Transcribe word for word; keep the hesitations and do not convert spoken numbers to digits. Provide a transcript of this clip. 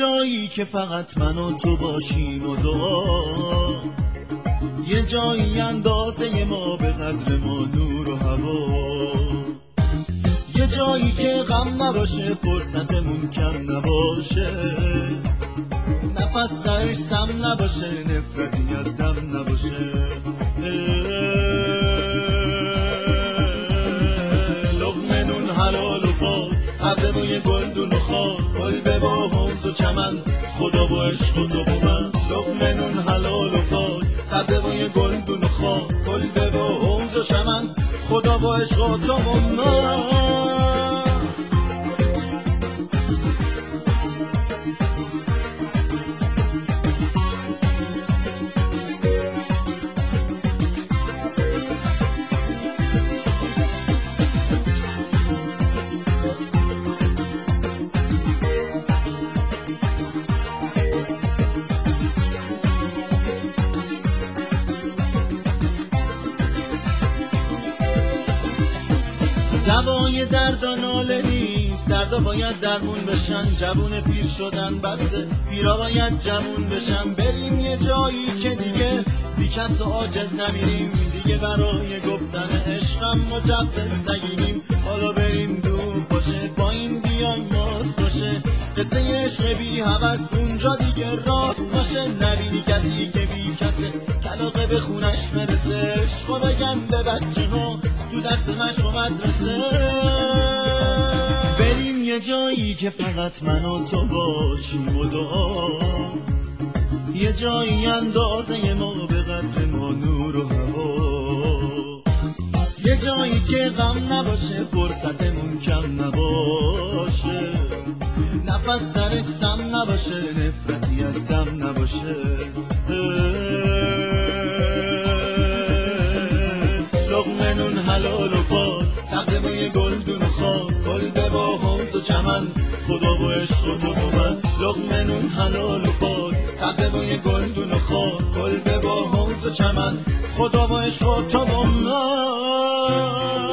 جایی که فقط من و تو باشیم و دعا، یه جایی اندازه ما به قدر ما نور و هوا، یه جایی که غم نباشه فرصتمون کم نباشه، نفس درش سم نباشه نفرتی از دم نباشه. لقمه نون حلال و پاک، سبزه بوی گلدون و خاک، کلبه و حوض و چمن، خدا و عشق و تو و من. لقمه نون حلال و پاک، سبزه بوی گلدون و خاک، کلبه و حوض و چمن، خدا و عشق و تو و من. دوای درد و ناله نیست، دردا باید درمون بشن، جوون پیر شدن بسه، پیرا باید جوون بشن. بریم یه جایی که دیگه بی کس و عاجز نمیریم، دیگه برای گفتن عشقم مجوز نگیریم. حالا بریم دور باشه با این بیایم ماست باشه، قصه عشق بی هوس اونجا دیگه راست باشه. نبینی کسی که بی کسه کلاقه به خونش مرسه، عشقو بگن به بچه ها تو درس مشق و مدرسه. بریم یه جایی که فقط من و تو باشیم و دعا، یه جایی اندازه ما به قدر ما نور و هوا، یه جایی که غم نباشه فرصتمون کم نباشه، نفس درش سم نباشه نفرتی از دم نباشه. لقمه نون حلال و پاک، سبزه بوی گلدون و خاک، کلبه با حوض و چمن، خدا و عشق و تو و من. لقمه نون حلال و پاک، سبزه بوی گلدون و خاک، کلبه با حوض و چمن، خدا و عشق و تو و من.